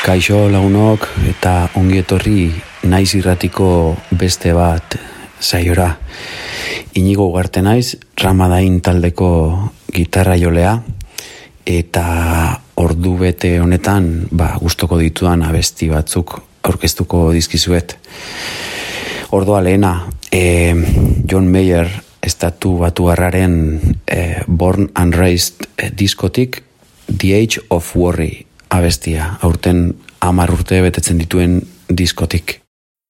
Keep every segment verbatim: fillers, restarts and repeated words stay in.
Kaixo lagunok eta ongi etorri naiz irratiko beste bat saiora. Inigo Ugarte naiz, Ramadain taldeko gitarra jolea eta ordu bete honetan ba, gustoko ditudan abesti batzuk aurkeztuko dizkizuet. Ordua lehena, e, John Mayer estatu batuarraren e, Born and Raised e, diskotik The Age of Worry abestia, aurten hamar urte betetzen dituen diskotik.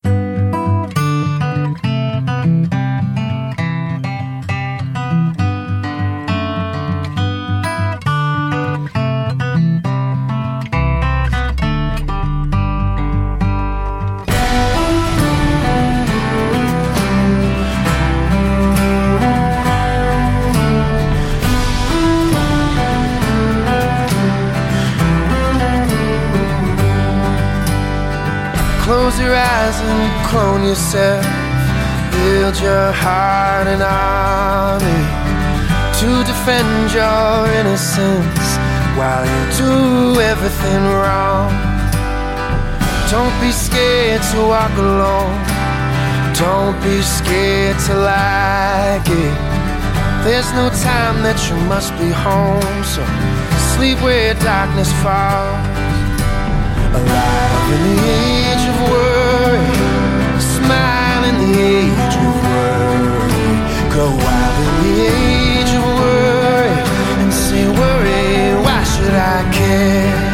Close your eyes and clone yourself. Build your heart an army to defend your innocence while you do everything wrong. Don't be scared to walk alone. Don't be scared to like it. There's no time that you must be home, so sleep where darkness falls. Alive in the age of worry, smile in the age of worry, go wild in the age of worry, and say worry, why should I care?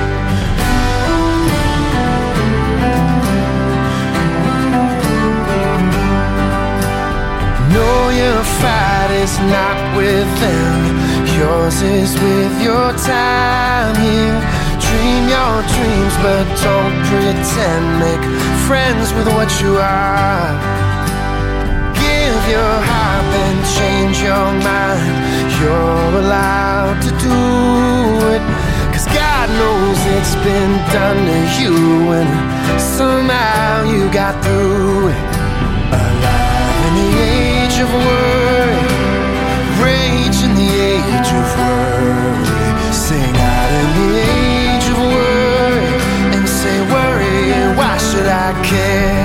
Know your fight is not with them, yours is with your time here. Dream your dreams, but don't pretend. Make friends with what you are. Give your heart and change your mind. You're allowed to do it, 'cause God knows it's been done to you, and somehow you got through it. Alive in the age of worry, rage in the age of worry, sing out in the age of worry, and say worry, why should I care?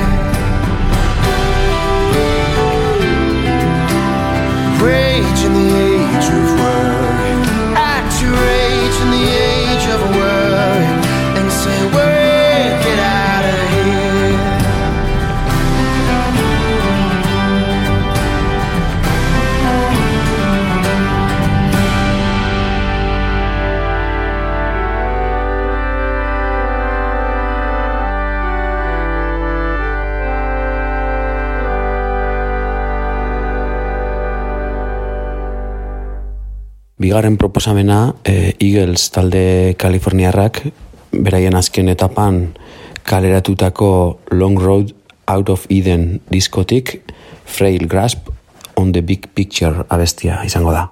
Rage in the age of worry, act your rage in the age of worry, and say worry, get out of here. Bigarren proposamena, e, Eagles talde Kaliforniarrak beraien azken etapan kaleratutako Long Road Out of Eden diskotik Frail Grasp on the Big Picture abestia izango da.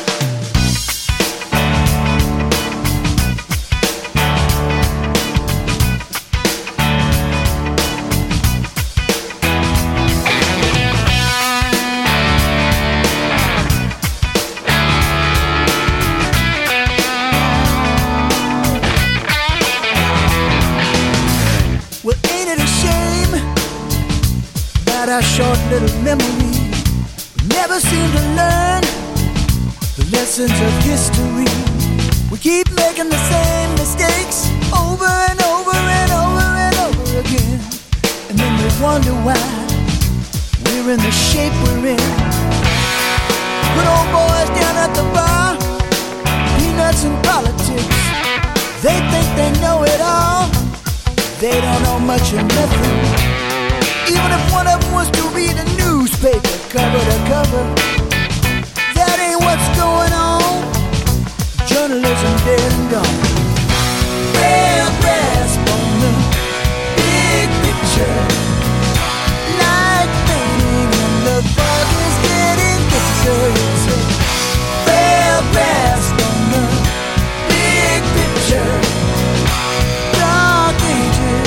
Short little memory, never seem to learn the lessons of history. We keep making the same mistakes over and over and over and over again, and then we wonder why we're in the shape we're in. Good old boys down at the bar, peanuts and politics. They think they know it all, they don't know much of nothing. Even if one of them was to read a newspaper cover to cover, that ain't what's going on. Journalism dead and gone. They'll grasp on the big picture, like painting and the fog is getting thicker. They'll grasp on the big picture, dark ages.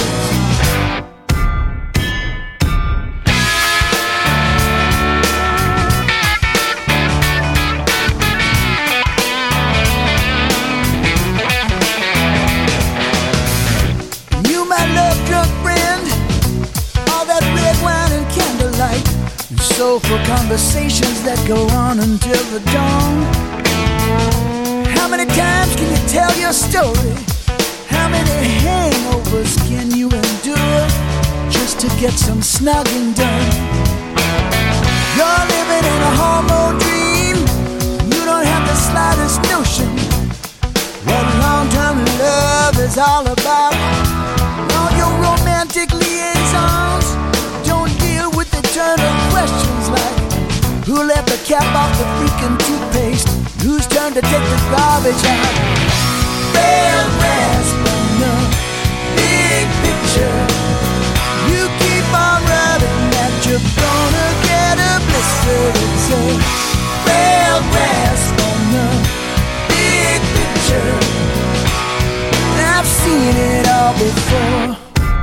conversations that go on until the dawn. How many times can you tell your story? How many hangovers can you endure just to get some snugging done? You're living in a hormone dream. You don't have the slightest notion what long-term love is all about. All your romantic liaisons don't deal with eternal questions like who left the cap off the freaking toothpaste? Whose turn to take the garbage out? Red rasp on the big picture. You keep on rubbing that you're gonna get a blister. It's a red rasp on the big picture. I've seen it all before.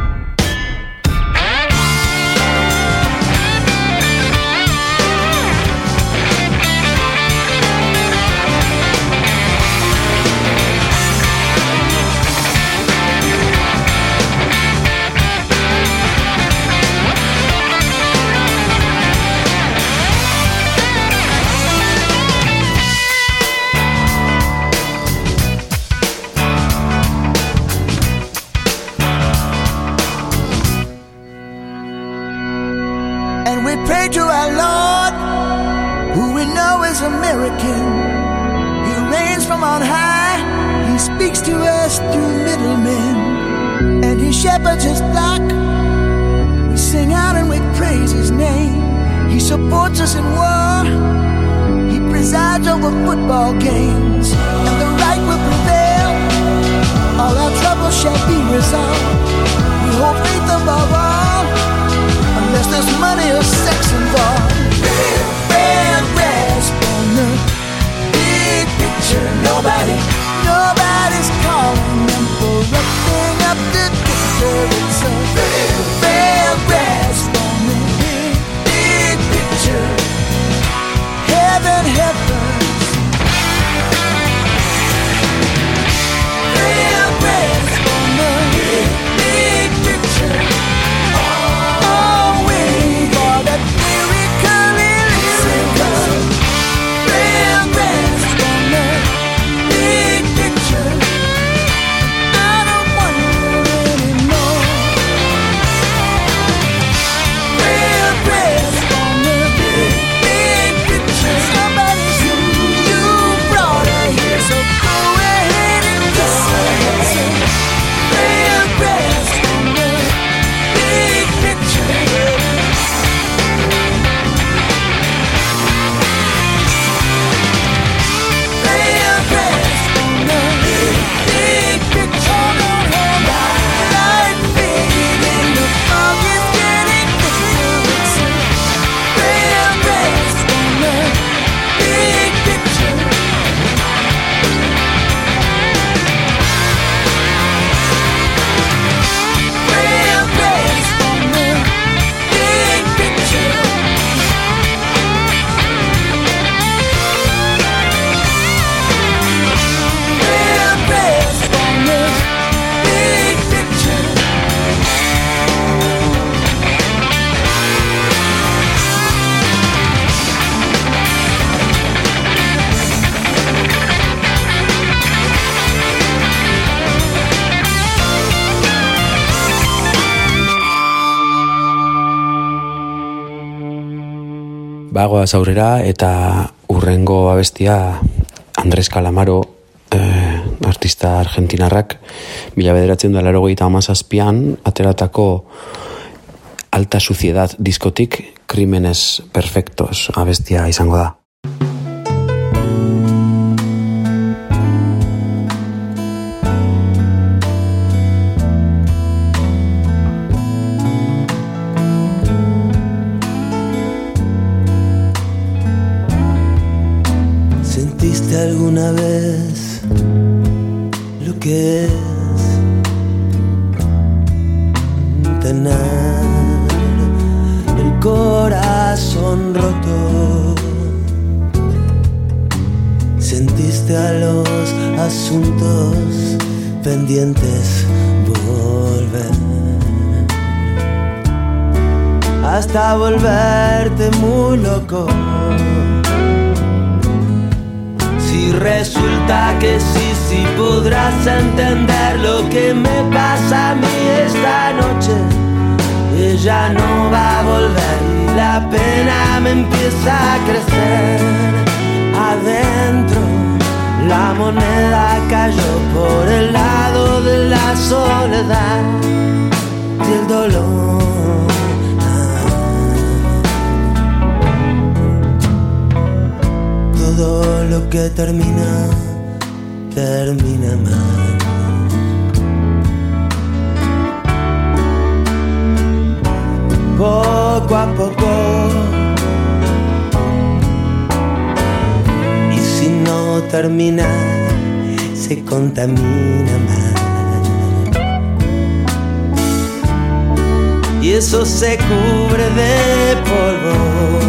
Pray to our Lord, who we know is American. He reigns from on high. He speaks to us through middlemen, and he shepherds his flock. We sing out and we praise his name. He supports us in war. He presides over football games, and the right will prevail. All our troubles shall be resolved. We hold faith above all, unless there's money or sex involved. Red, red rasp on the big picture. Nobody, nobody's calling them for roughing up the picture. It's a red, red rasp on the big, big picture. Heaven, heavens. Red rasp on the big, big picture. Bagoaz aurrera eta urrengo abestia Andres Calamaro, eh, artista argentinarrak, mila bederatzen da laurogeita hamazazpian ateratako Alta Suciedad diskotik Crímenes Perfectos abestia izango da. ¿Alguna vez lo que es tener el corazón roto? ¿Sentiste a los asuntos pendientes volver hasta volverte muy loco. Si resulta que sí, sí podrás entender lo que me pasa a mí esta noche. Ella no va a volver y la pena me empieza a crecer. Adentro la moneda cayó por el lado de la soledad y el dolor. Todo lo que termina, termina mal. Poco a poco, y si no termina, se contamina más. Y eso se cubre de polvo.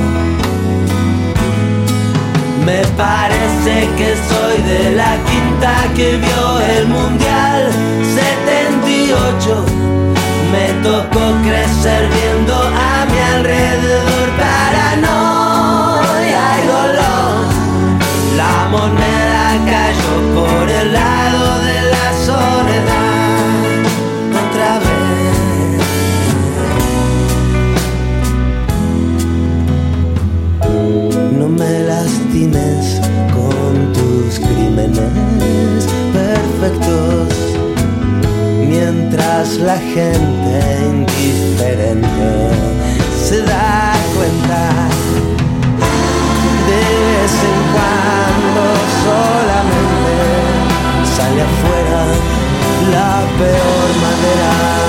Me parece que soy de la quinta que vio el Mundial setenta y ocho. Me tocó crecer viendo a mi alrededor paranoia y dolor. La moneda cayó por el lado de la soledad otra vez. No me lastimes con tus crímenes perfectos, mientras la gente indiferente se da cuenta. De vez en cuando solamente sale afuera la peor madera.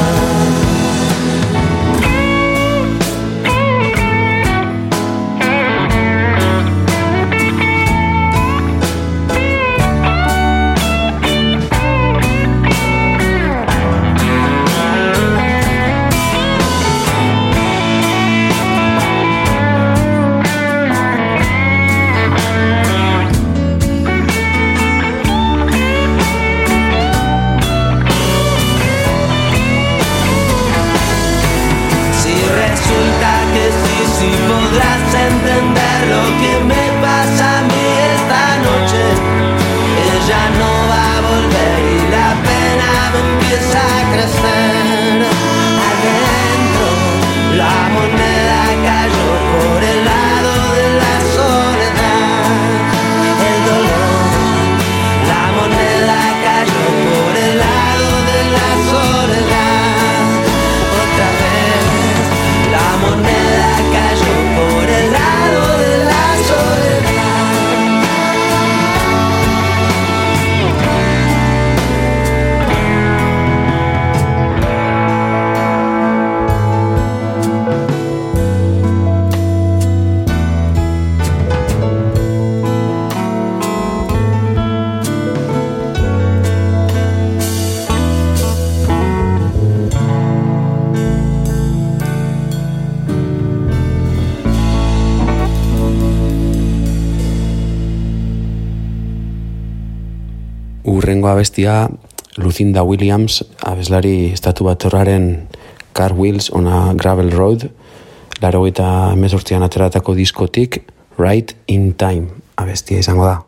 Urrengo abestia Lucinda Williams, abeslari estatu batorraren Car Wheels on a Gravel Road, laurogeita hemezortzian ateratako diskotik Right in Time abestia izango da.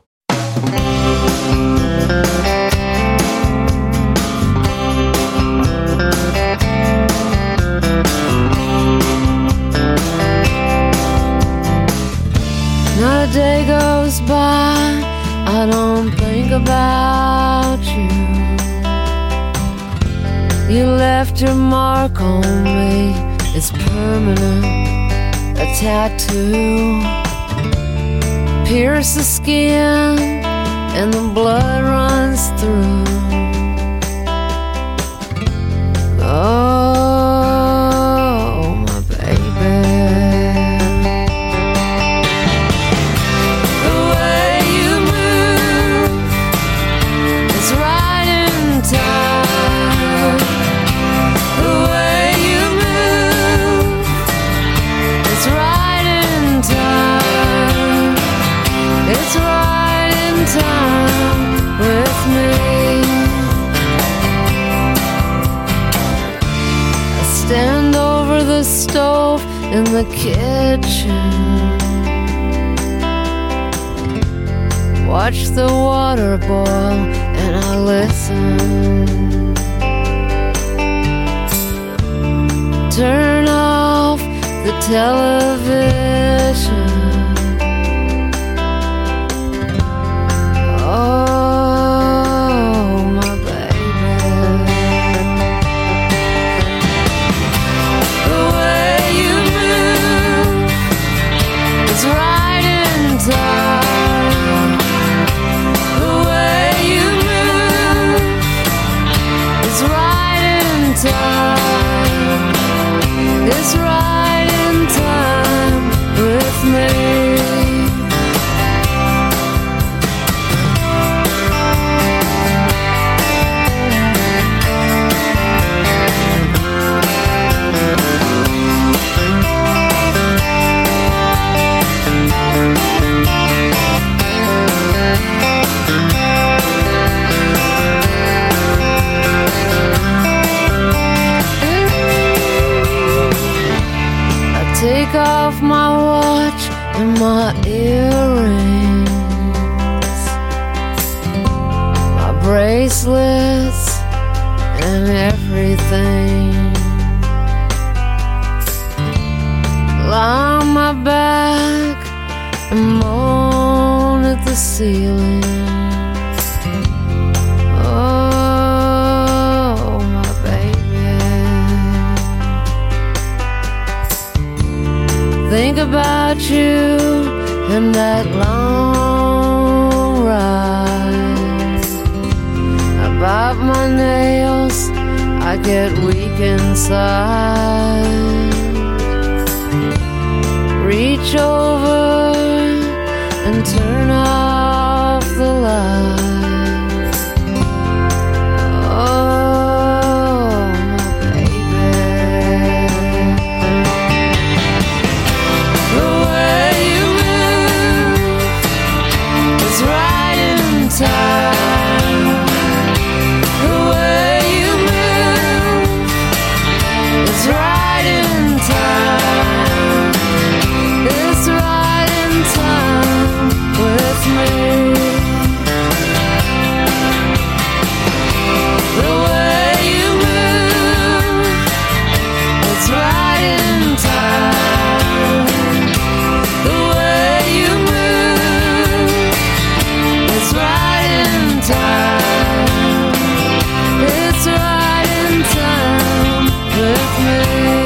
Not a day goes by I don't think about you. You left your mark on me. It's permanent, a tattoo. Pierce the skin and the blood runs through. Oh, my baby. The way you move is right in time. The way you move is right in time. It's right in time with me. stand over the stove in the kitchen, watch the water boil and I listen. Turn off the television. Oh, my baby. The way you move is right in time. The way you move is right in time. It's right in time with me. Take off my watch and my earrings, my bracelets and everything. Lie on my back and moan at the ceiling. Oh, my baby. Think about you and that long ride. I bite my nails, I get weak inside. Reach over and turn off the light. Time. The way you move is right in time. It's right in time with me. The way you move, it's right in time. The way you move, it's right in time. It's right in time with me.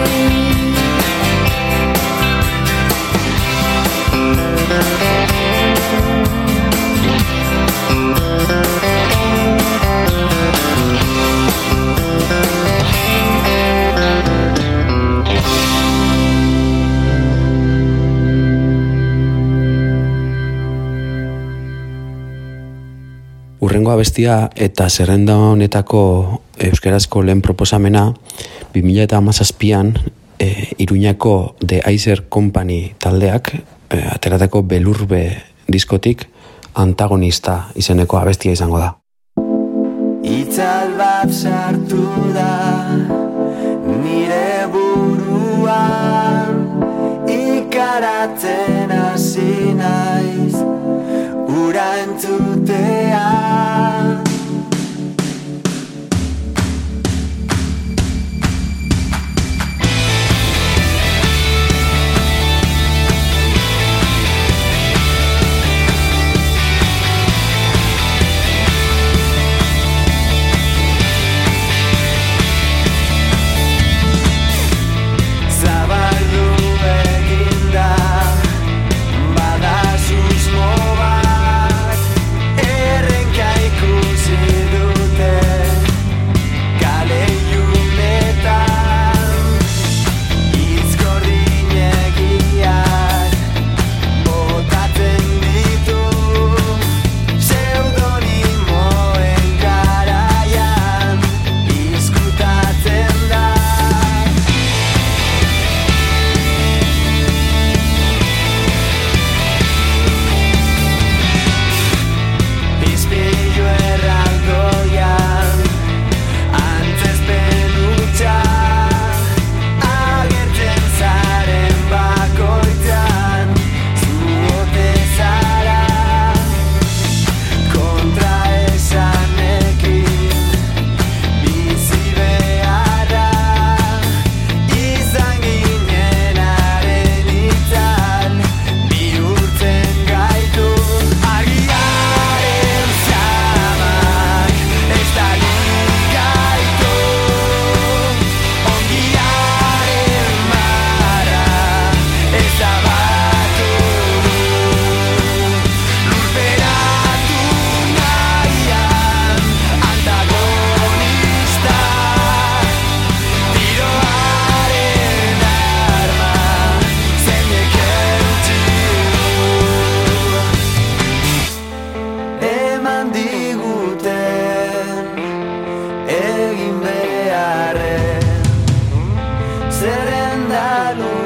Urrengo abestia eta zerrenda honetako euskarazko lehen proposamena bi mila hamazazpian e, Iruñako The Aizer Company taldeak e, ateratako Belurbe diskotik Antagonista izeneko abestia izango da. Itzal bat sartu da nire buruan, ikaratzen hasi naiz ura entzutea.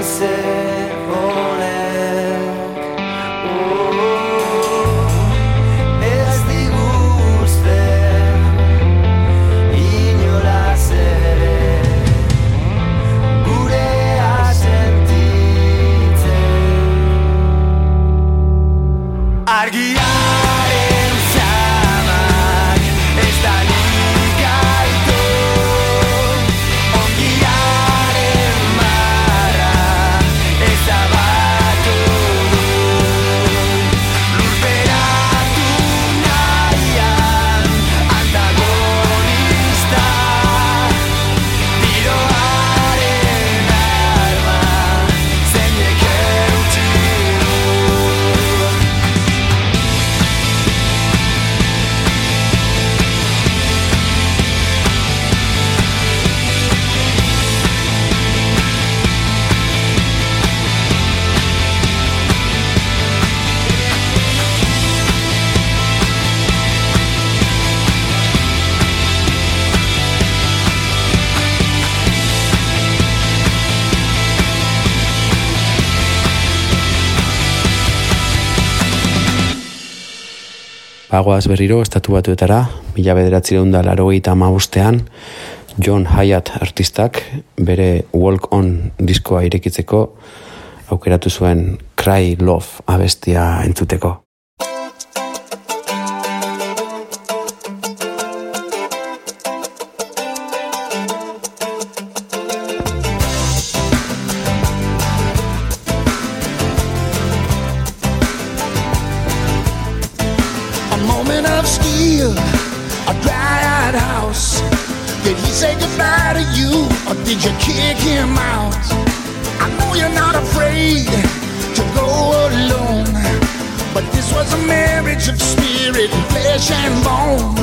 Bagoaz berriro estatu batuetara, mila bederatziehun eta laurogeita hamabostean, John Hiatt artistak bere Walk On diskoa irekitzeko aukeratu zuen Cry Love abestia entzuteko. Did you kick him out? I know you're not afraid to go alone, but this was a marriage of spirit and flesh and bone.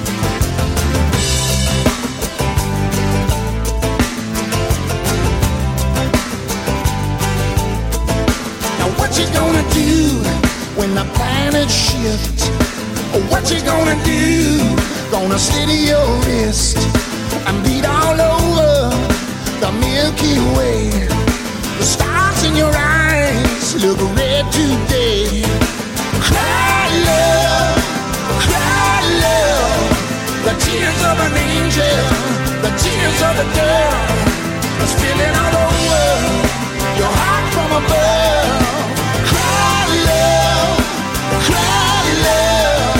Now what you gonna do when the planets shift? What you gonna do? Gonna slit your wrist and beat all over the Milky Way. The stars in your eyes look red today. Cry love, cry love. The tears of an angel, the tears of a girl are spilling all over your heart from above. Cry love, cry love.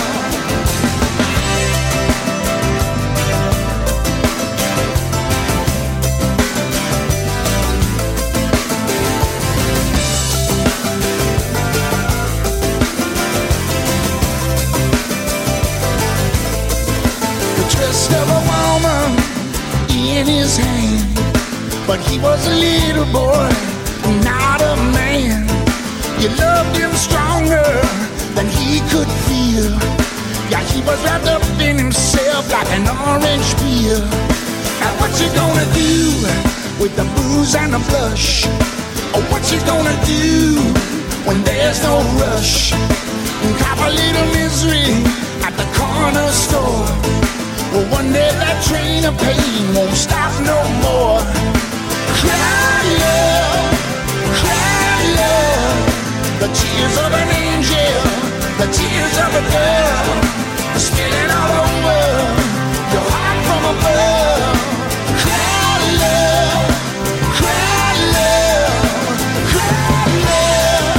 Of a woman in his hand, but he was a little boy, not a man. You loved him stronger than he could feel. Yeah, he was wrapped up in himself like an orange peel. Now what you gonna do with the booze and the blush? Or what you gonna do when there's no rush? Cop a little misery at the corner store. Well, one day that train of pain won't stop no more. Cry love, cry love. The tears of an angel, the tears of a girl are spilling all over your heart from above. Cry love, cry love, cry love.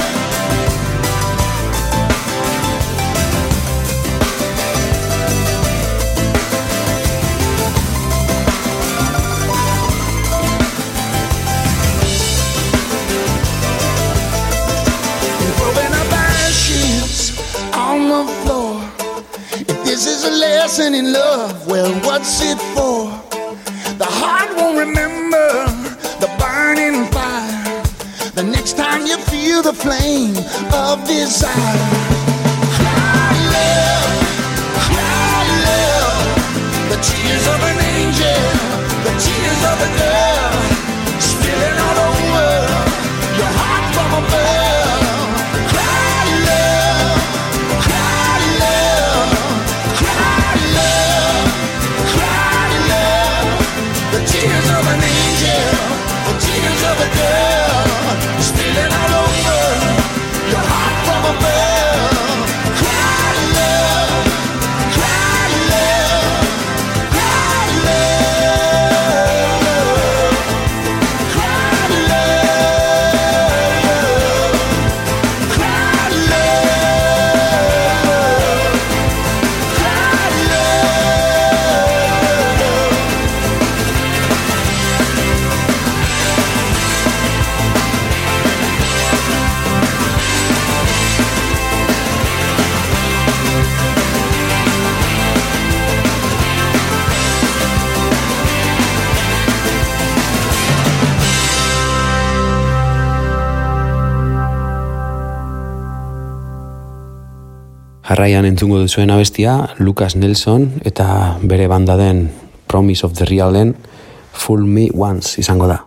This is a lesson in love, well, what's it for? The heart won't remember the burning fire the next time you feel the flame of desire. Cry love, cry love. The tears of an angel, the tears of a girl spilling all over your heart from above. Cry love, cry love. Cry love, cry love. The tears of an angel, the tears of a girl Jarraian entzungo duzuen abestia Lucas Nelson eta bere banda den Promise of the Realen Fool Me Once izango da.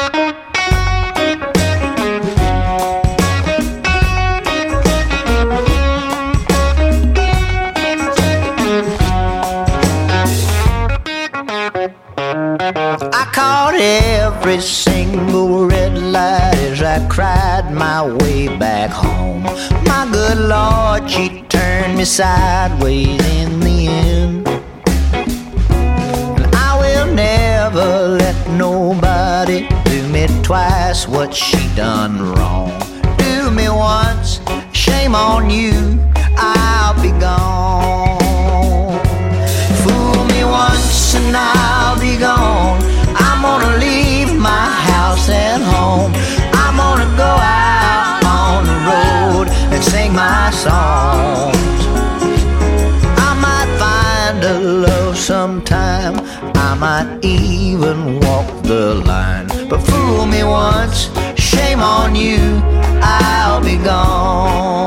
I caught every single red light as I cried my way back home. My good Lord, she turned me sideways in the end. And I will never let nobody do me twice what she done wrong. Do me once, shame on you, I'll be gone. Fool me once and I'll be gone. I'm gonna leave my house and home. I'm gonna go out on the road and sing my songs. I might find a love sometime, I might even walk the line. But fool me once, shame on you, I'll be gone.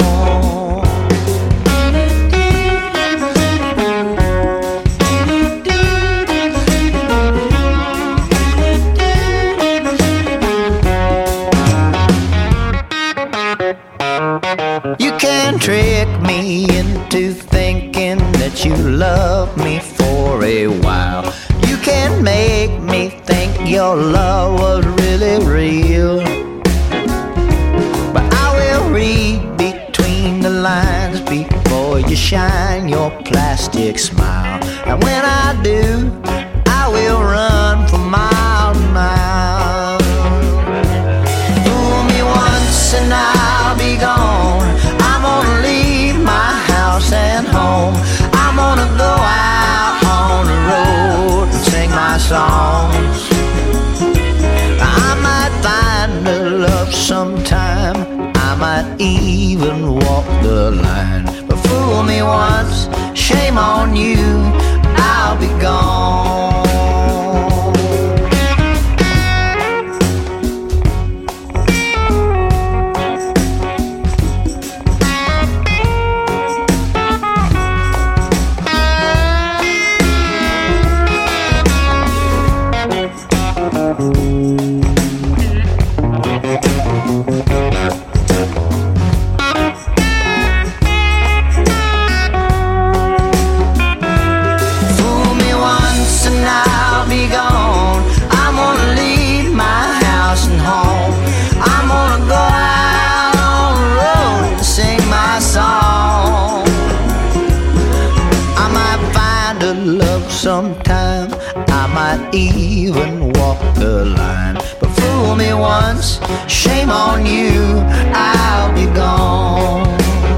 You can trick me into thinking that you love me for a while. You can make me think your love was really real. But I will read between the lines before you shine your plastic smile. And when I do, I will run for miles and miles. Fool me once and I'll be gone. I'm gonna leave my house and home. I'm gonna go out on the road and sing my songs. I might find a love sometime, I might even walk the line. But fool me once, shame on you, I'll be gone. Sometime I might even walk the line. But fool me once, shame on you, I'll be gone.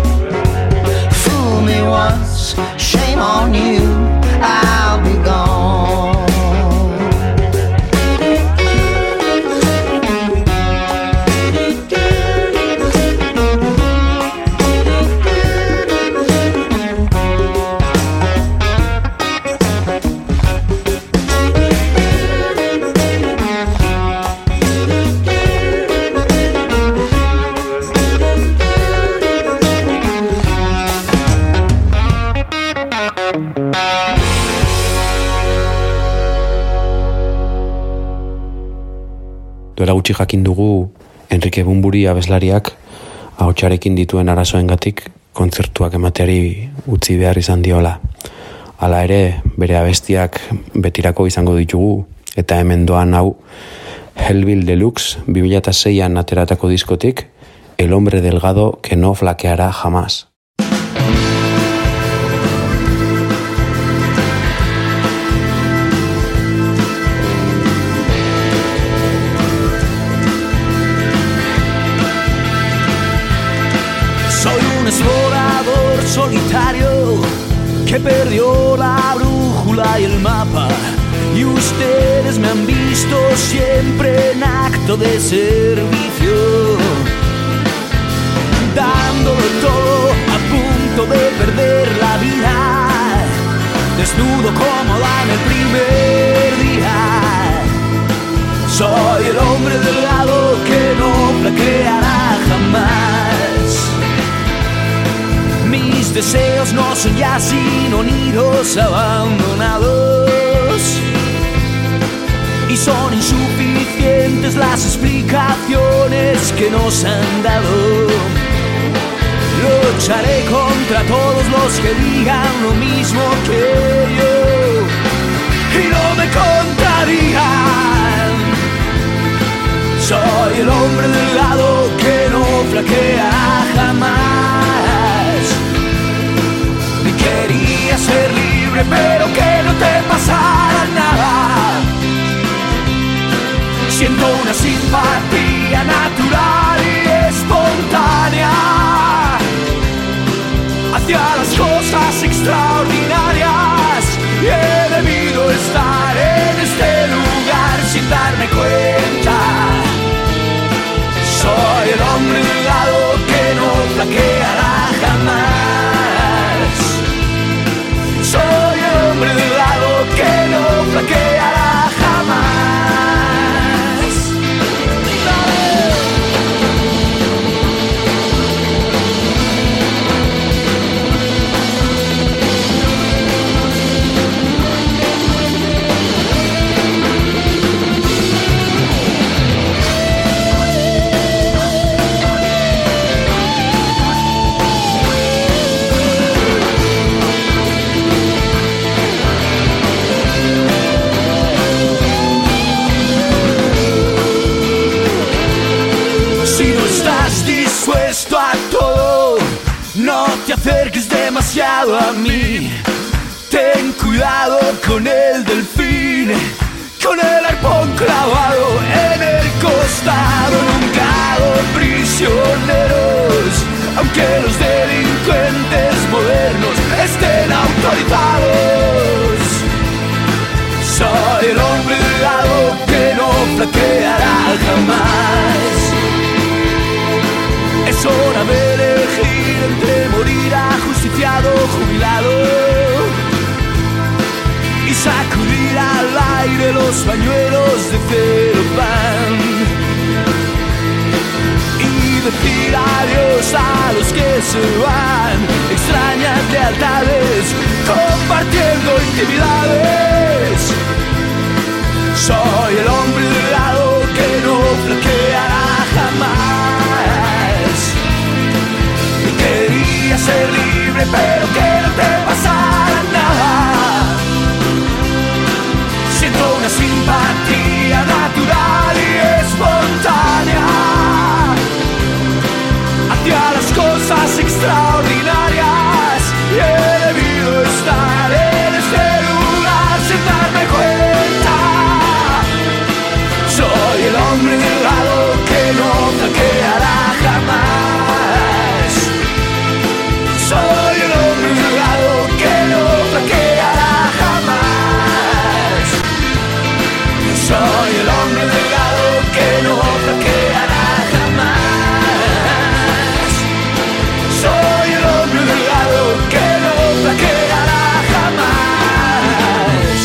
Fool me once, shame on you, I'll be gone. Duela gutxi jakin dugu Enrique Bunbury abeslariak ahotsarekin dituen arazoengatik kontzertuak emateari utzi behar izan diola. Hala ere, bere abestiak betirako izango ditugu eta hemen doan hau Hellbill Deluxe bi mila seian ateratako diskotik El hombre delgado que no flaqueará jamás. Soy un explorador solitario que perdió la brújula y el mapa, y ustedes me han visto siempre en acto de servicio, dándolo todo a punto de perder la vida, desnudo como en el primer día. Soy el hombre delgado que no flaqueará jamás. Mis deseos son ya sino nidos abandonados. Y son insuficientes las explicaciones que nos han dado. Lucharé contra todos los que digan lo mismo que yo y no me contradigan. Soy el hombre delgado que no flaquea jamás. Y quería ser libre pero que no te pasara nada. Siento una simpatía natural y espontánea hacia las cosas extraordinarias, y he debido estar en este lugar sin darme cuenta. Soy el hombre delgado que no flaqueará jamás. Soy el hombre delgado que no flaqueará jamás. Dispuesto a todo, no te acerques demasiado a mí. Ten cuidado con el delfín, con el arpón clavado en el costado. Nunca hago prisioneros, aunque los delincuentes modernos estén autorizados. Soy el hombre delgado que no flaqueará jamás. Es hora de elegir entre morir ajusticiado, jubilado, y sacudir al aire los pañuelos de celofán, y decir adiós a los que se van, extrañas lealtades, compartiendo intimidades. Soy el hombre delgado que no flaqueará jamás. Quería ser libre pero que no te pasara nada. Siento una simpatía natural y espontánea hacia las cosas extraordinarias, y he debido estar en este lugar sin darme cuenta. Soy el hombre delgado que no flaqueará jamás. Soy el hombre delgado que no flaqueará jamás. Soy el hombre delgado que no flaqueará jamás. Soy el hombre delgado que no flaqueará jamás.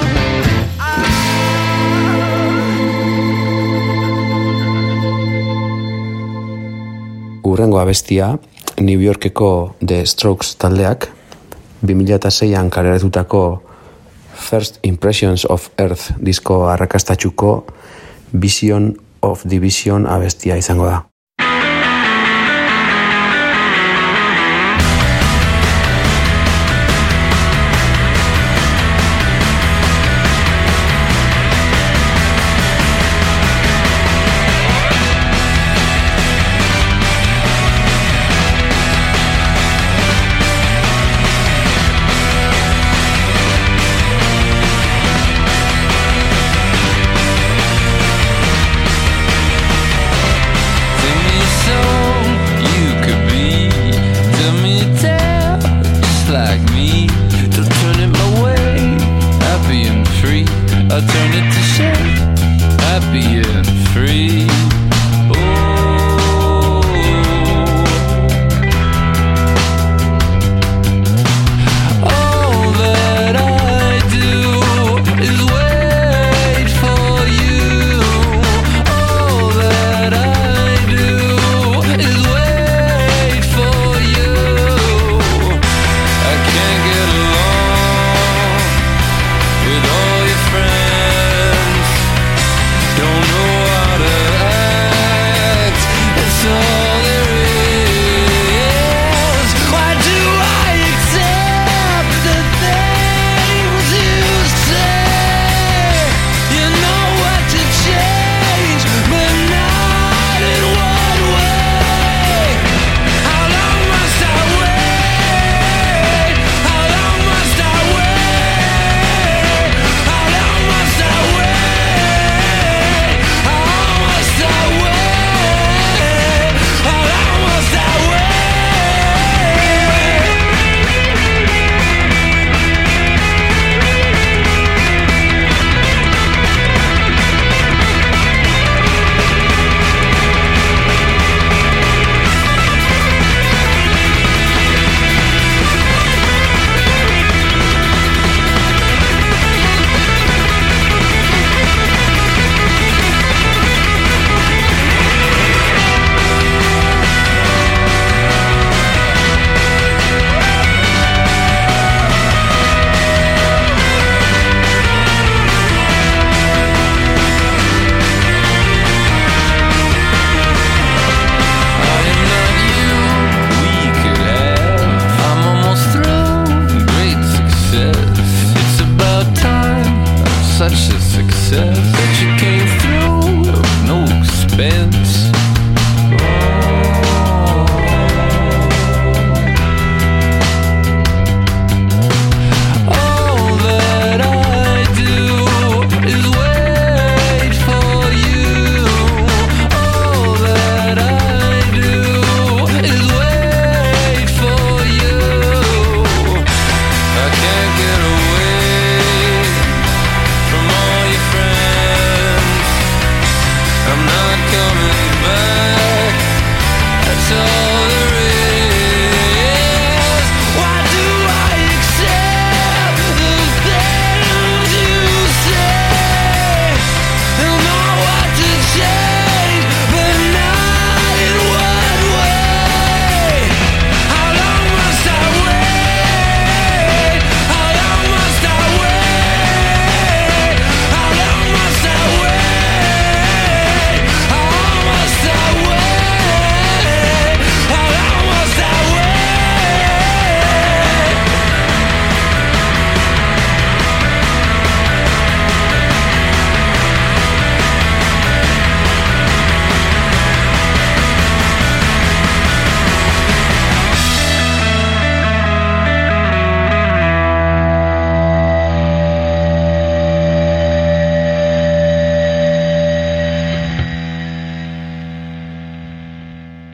Hurrengo abestia New Yorkeko The Strokes taldeak bi mila seian kaleratutako First Impressions of Earth disko arrakastatsuko Vision of Division abestia izango da. Think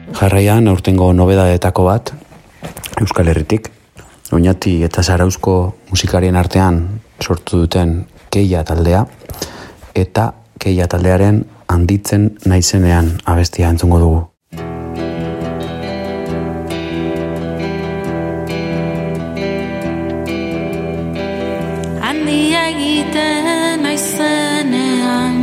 Jarraian aurtengo nobedadetako bat, Euskal Herritik, Oñati eta Zarauzko musikarien artean sortu duten Keia taldea, eta Keia taldearen Handitzen naizenean abestia entzungo dugu. Handia egiten naizenean,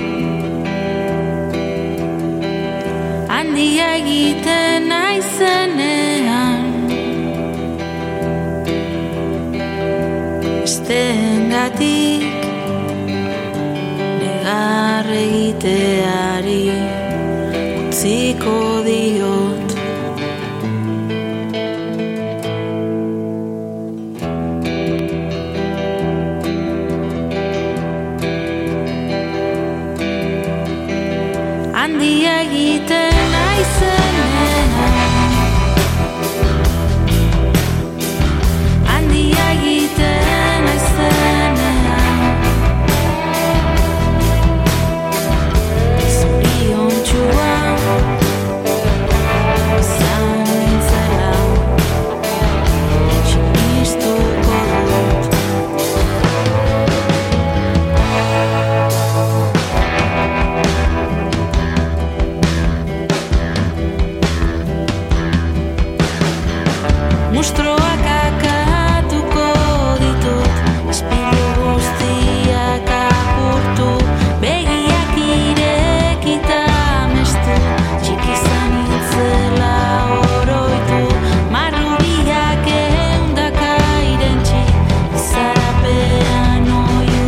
handia egiten naizenean, besteengatik negar egiteari utziko diot. Handia egiten naizenean, handia egiten naizenean, zoriontxua izan nintzela, sinistuko dut. Mustroak akatuko ditut, ispilu guztiak apurtu, begiak irekita mestu, txiki izan itzela oroitu, marrubiak eundaka irentxi, izarapean oiu.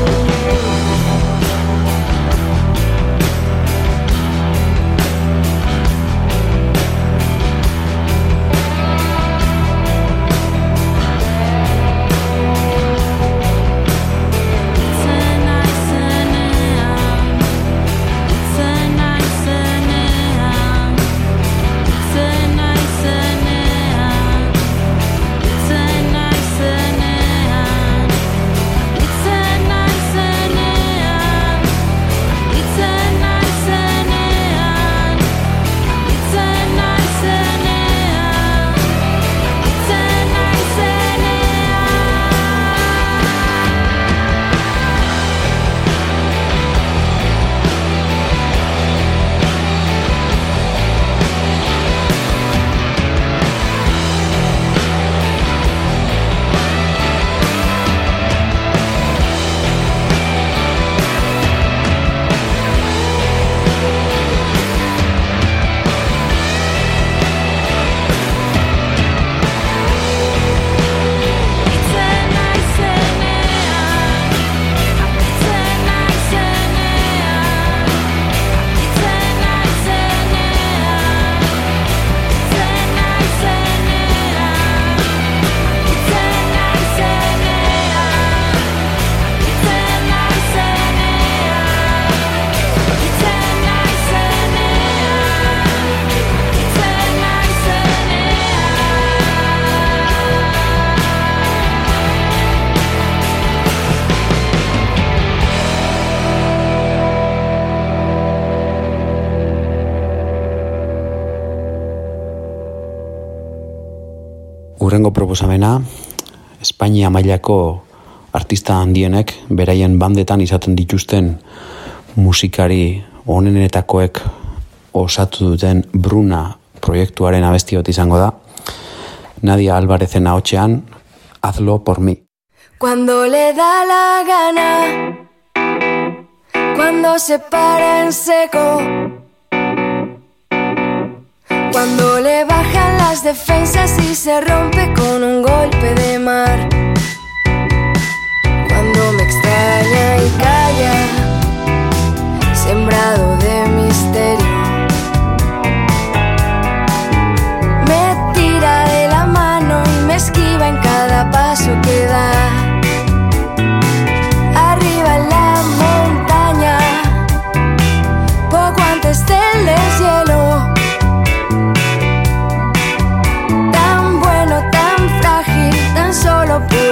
Hurrengo proposamena, Espainia mailako artista handienek beraien bandetan izaten dituzten musikari onenetakoek osatu duten Bruna proiektuaren abesti bat izango da. Nadia Álvarezen ahotsean, Hazlo por mí. Cuando le da la gana, cuando se para en seco, cuando le bajan las defensas y se rompe con un golpe de mar, cuando me extraña y calla, sembrado de misterio, me tira de la mano y me esquiva en cada paso que da. Arriba en la montaña, poco antes del deshielo, tan bueno, tan frágil, tan solo por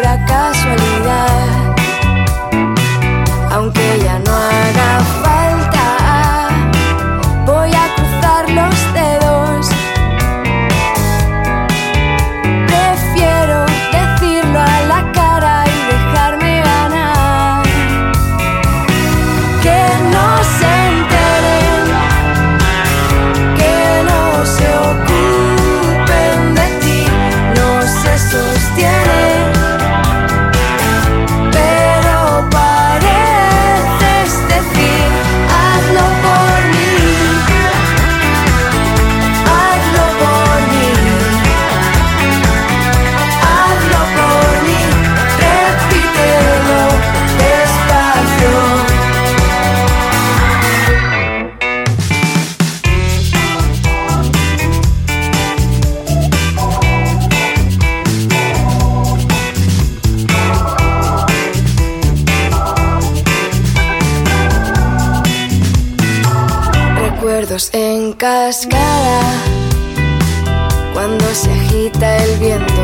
Besos en cascada cuando se agita el viento.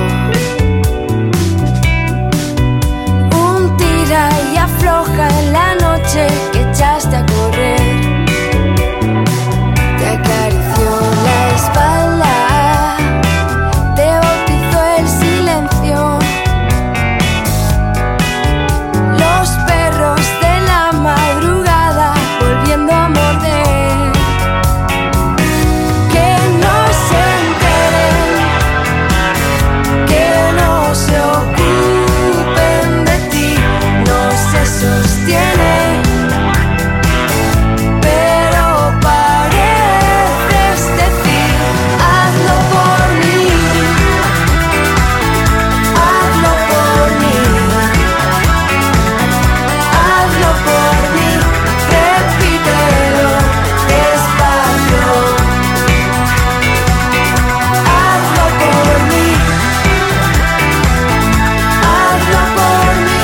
Un tira y afloja en la noche que echaste a correr. Te acarició la espalda, te bautizó el silencio. Los perros de la madrugada volviendo a morder. Que no se enteren, que no se ocupen de ti, no se sostiene. Pero pareces decir, hazlo por mí, hazlo por mí, hazlo por mí, repítelo despacio. Hazlo por mí, hazlo por mí.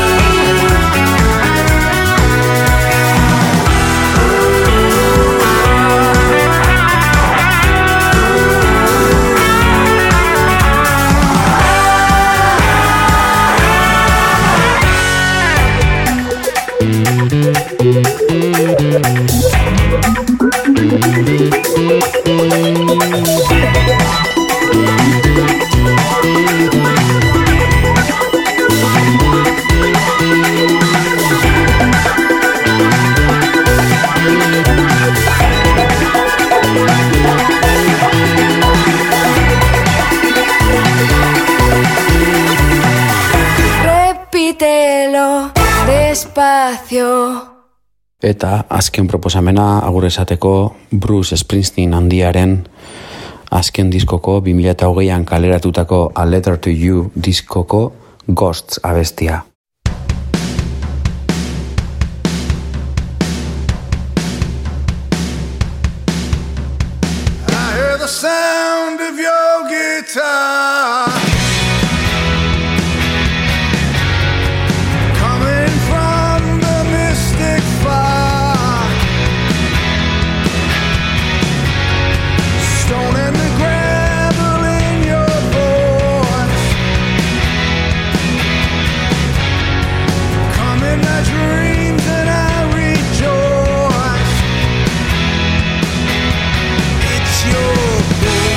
Repítelo despacio. Eta azken proposamena agur esateko Bruce Springsteen handiaren azken diskoko bi mila hogeian kaleratutako A Letter to You diskoko Ghosts abestia. I hear the sound of your guitar coming from the mystic far, stone and the gravel in your voice, come in my dreams and I rejoice. It's your voice.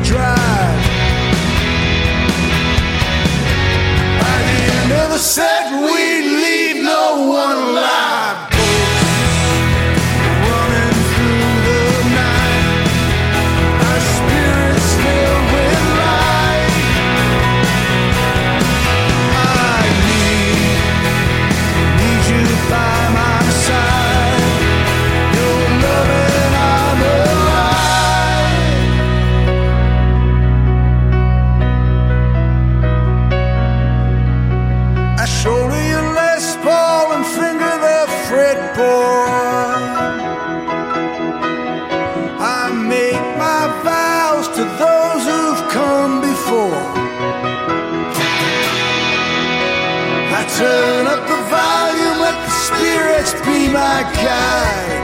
drive. I never said we'd leave no one alive. Running through the night, our spirits filled with light. I need, need you by my side. Your love and I'm alive. I shoulder your Les Paul and finger the fretboard. I make my vows to those who've come before. I turn up the volume, let the spirits be my guide.